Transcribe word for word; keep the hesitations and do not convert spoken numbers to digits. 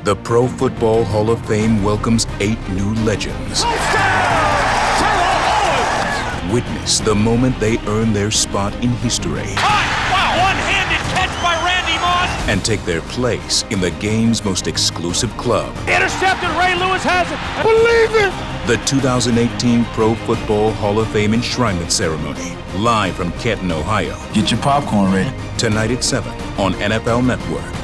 The Pro Football Hall of Fame welcomes eight new legends. Witness the moment they earn their spot in history. Wow, one-handed catch by Randy Moss. And take their place in the game's most exclusive club. Intercepted, Ray Lewis has it. Believe it. The two thousand eighteen Pro Football Hall of Fame enshrinement ceremony. Live from Canton, Ohio. Get your popcorn ready. Tonight at seven on N F L Network.